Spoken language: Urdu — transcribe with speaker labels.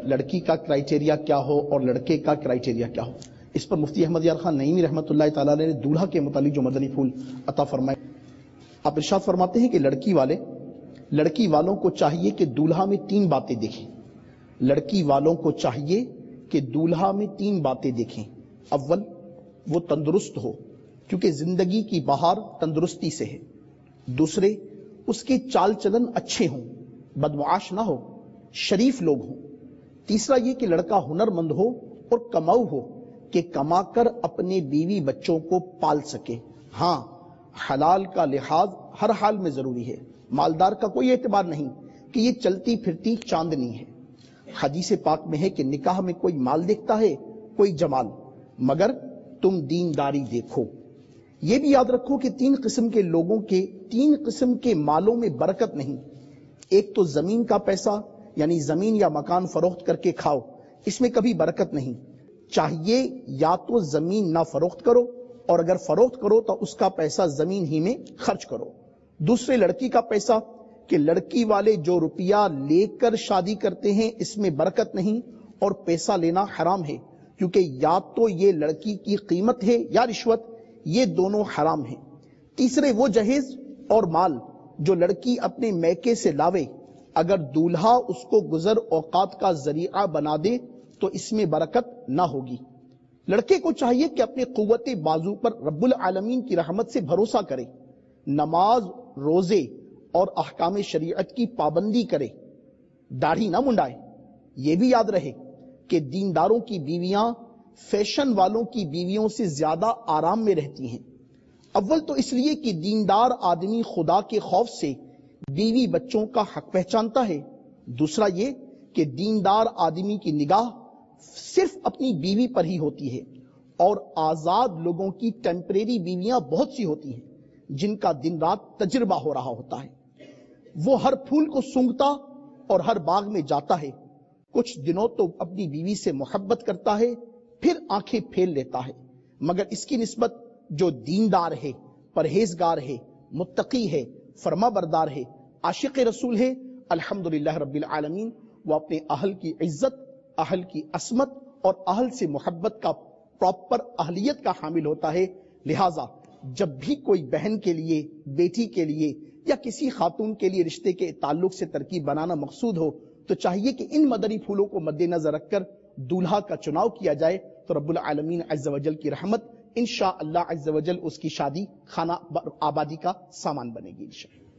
Speaker 1: لڑکی کا کرائٹیریا کیا ہو اور لڑکے کا کرائٹیریا کیا ہو، اس پر مفتی احمد یار خان نعیمی رحمۃ اللہ تعالیٰ نے دولہا کے متعلق جو مدنی پھول عطا فرمائے، آپ ارشاد فرماتے ہیں کہ لڑکی والوں کو چاہیے کہ دولہا میں 3 باتیں دیکھیں۔ لڑکی والوں کو چاہیے کہ دولہا میں 3 باتیں دیکھیں۔ اول، وہ تندرست ہو، کیونکہ زندگی کی بہار تندرستی سے ہے۔ دوسرے، اس کے چال چلن اچھے ہوں، بدمعاش نہ ہو، شریف لوگ ہوں۔ تیسرا یہ کہ لڑکا ہنر مند ہو اور کماؤ ہو، کہ کما کر اپنے بیوی بچوں کو پال سکے۔ ہاں، حلال کا لحاظ ہر حال میں ضروری ہے، مالدار کا کوئی اعتبار نہیں کہ یہ چلتی پھرتی چاندنی ہے۔ حدیث پاک میں ہے کہ نکاح میں کوئی مال دیکھتا ہے، کوئی جمال، مگر تم دینداری دیکھو۔ یہ بھی یاد رکھو کہ 3 قسم کے لوگوں کے 3 قسم کے مالوں میں برکت نہیں۔ ایک تو زمین کا پیسہ، یعنی زمین یا مکان فروخت کر کے کھاؤ، اس میں کبھی برکت نہیں۔ چاہیے یا تو زمین نہ فروخت کرو، اور اگر فروخت کرو تو اس کا پیسہ زمین ہی میں خرچ کرو۔ دوسرے، لڑکی کا پیسہ، کہ لڑکی والے جو روپیہ لے کر شادی کرتے ہیں اس میں برکت نہیں، اور پیسہ لینا حرام ہے، کیونکہ یا تو یہ لڑکی کی قیمت ہے یا رشوت، یہ دونوں حرام ہیں۔ تیسرے، وہ جہیز اور مال جو لڑکی اپنے میکے سے لاوے، اگر دولہا اس کو گزر اوقات کا ذریعہ بنا دے تو اس میں برکت نہ ہوگی۔ لڑکے کو چاہیے کہ اپنے قوت بازو پر رب العالمین کی رحمت سے بھروسہ کرے، نماز، روزے اور احکام شریعت کی پابندی کرے، داڑھی نہ منڈائے۔ یہ بھی یاد رہے کہ دینداروں کی بیویاں فیشن والوں کی بیویوں سے زیادہ آرام میں رہتی ہیں۔ اول تو اس لیے کہ دیندار آدمی خدا کے خوف سے بیوی بچوں کا حق پہچانتا ہے۔ دوسرا یہ کہ دیندار آدمی کی نگاہ صرف اپنی بیوی پر ہی ہوتی ہے، اور آزاد لوگوں کی ٹیمپریری بیویاں بہت سی ہوتی ہیں جن کا دن رات تجربہ ہو رہا ہوتا ہے۔ وہ ہر پھول کو سونگھتا اور ہر باغ میں جاتا ہے، کچھ دنوں تو اپنی بیوی سے محبت کرتا ہے، پھر آنکھیں پھیل لیتا ہے، مگر اس کی نسبت جو دیندار ہے، پرہیزگار ہے، متقی ہے، فرما بردار ہے، عاشق رسول ہے، الحمدللہ رب العالمین، وہ اپنے اہل کی عزت، اہل کی عصمت اور اہل سے محبت کا پراپر اہلیت کا حامل ہوتا ہے۔ لہٰذا جب بھی کوئی بہن کے لیے، بیٹی کے لیے یا کسی خاتون کے لیے رشتے کے تعلق سے ترکیب بنانا مقصود ہو تو چاہیے کہ ان مدنی پھولوں کو مد نظر رکھ کر دولہا کا چناؤ کیا جائے، تو رب العالمین عز و جل کی رحمت انشاءاللہ عز و جل اس کی شادی خانہ آبادی کا سامان بنے گی انشاءاللہ۔